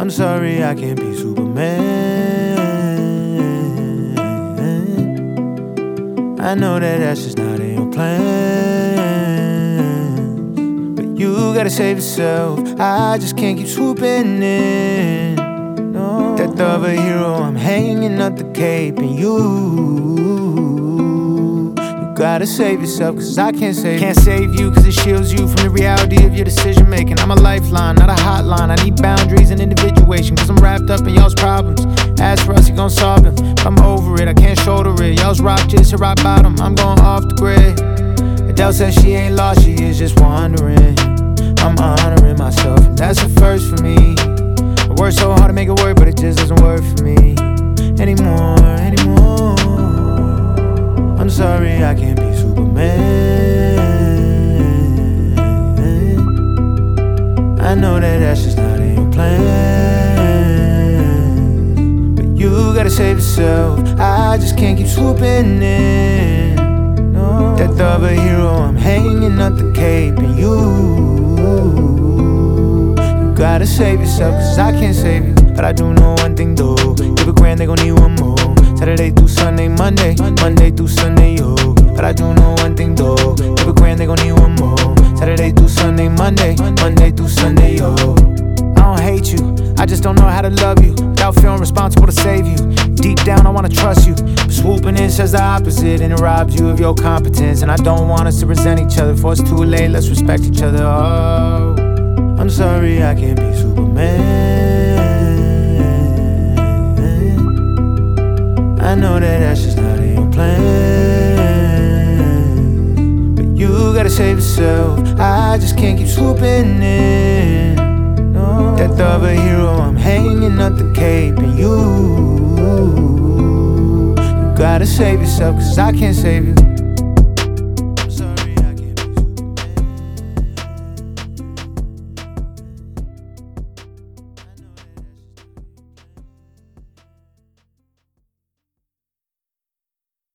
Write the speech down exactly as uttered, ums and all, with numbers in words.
I'm sorry I can't be Superman. I know that that's just not in your plans, but you gotta save yourself. I just can't keep swooping in. No, death of a hero, I'm hanging up the cape, and you, you gotta save yourself, cause I can't save you. Can't save you cause it shields you from the reality of your decision making. I'm a lifeline, not a hotline. I need boundaries and individuation, cause I'm wrapped up in y'all's problems. Ask for us, he gon' solve them. But I'm over it, I can't shoulder it. Y'all's rock just hit rock bottom, I'm going off the grid. Adele says she ain't lost, she is just wondering. I'm honoring myself, and that's a first for me. I work so hard to make it work, but it just doesn't work for me anymore, anymore. I'm sorry I can't be Superman. I know that that's just not in your plan, but you gotta save yourself. I just can't keep swooping in. No, death of a hero, I'm hanging up the cape, and you, you gotta save yourself, cause I can't save you. But I do know one thing though, give a grand, they gon' need one more. Saturday through Sunday, Monday, Monday through Sunday, yo. But I do know one thing though, give a grand, they gon' need one more. Saturday through Sunday, Monday, Monday through Sunday, yo. I don't hate you, I just don't know how to love you without feeling responsible to save you. Deep down I wanna trust you, but swooping in says the opposite, and it robs you of your competence. And I don't want us to resent each other, before it's too late, let's respect each other. Oh, I'm sorry I can't be Superman. I know that that's just not in your plans, but you gotta save yourself. I just can't keep swooping in. No, death of a hero, I'm hanging up the cape, and you, you gotta save yourself, cause I can't save you.